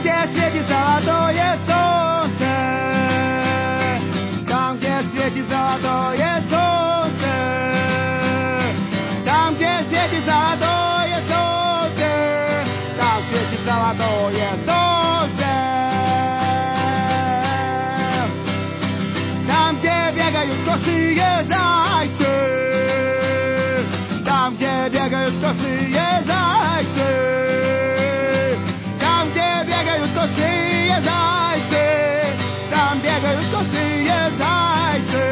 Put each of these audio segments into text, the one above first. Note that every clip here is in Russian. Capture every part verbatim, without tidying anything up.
где светит золотое солнце, там, где светит золотое солнце, там, где светит золотое солнце, там светит золотое солнце, там, где бегают косые зайцы, там, где бегают косые зайцы, там, где бегают косые зайцы, там бегают косые зайцы.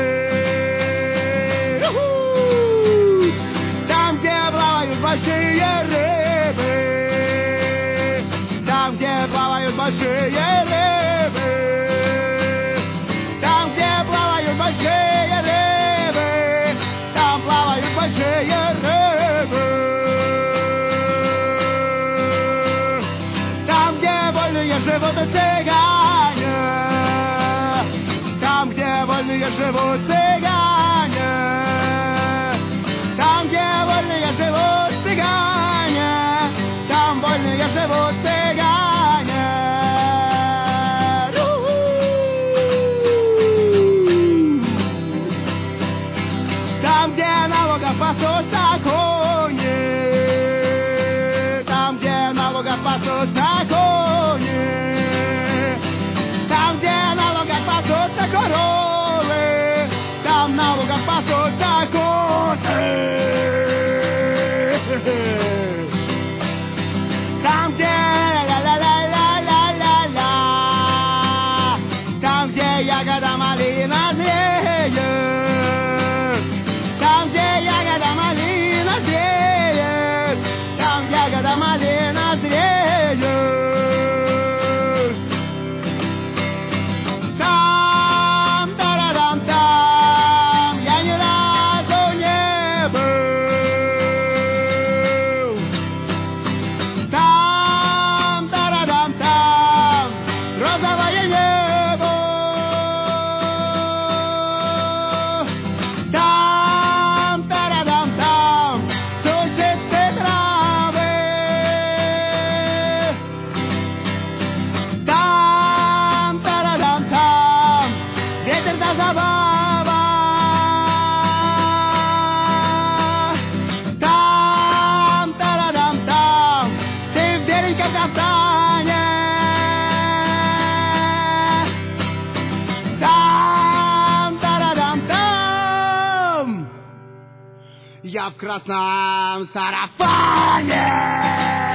У-ху! Там, где плавают большие рыбы, там, где плавают большие рыбы, там, где плавают большие рыбы, там плавают большие рыбы. Там, где вольные живут цыгане, там, где вольные живут цыгане, там, где вольные живут цыгане, там вольные живут цыгане. Там, где налогов пасутся кони, там, где налогов пасутся кони, там, где налогов пасутся коровы, там налогов пасутся коты. Там, где ла-ла-ла-ла-ла-ла-ла, там, где ягода малина зреет, там, где ягода малина зреет, там ягода малина зреет. Там, тарадам, там, я ни разу не был. Там, тарадам, там, розовое небо. Там, тарадам, там, сушатся травы. Там, тарадам, там, ветер да забава. Там, тарадам, там, ты в беленьком кафтане. Там, тарадам, там, я в красном сарафане.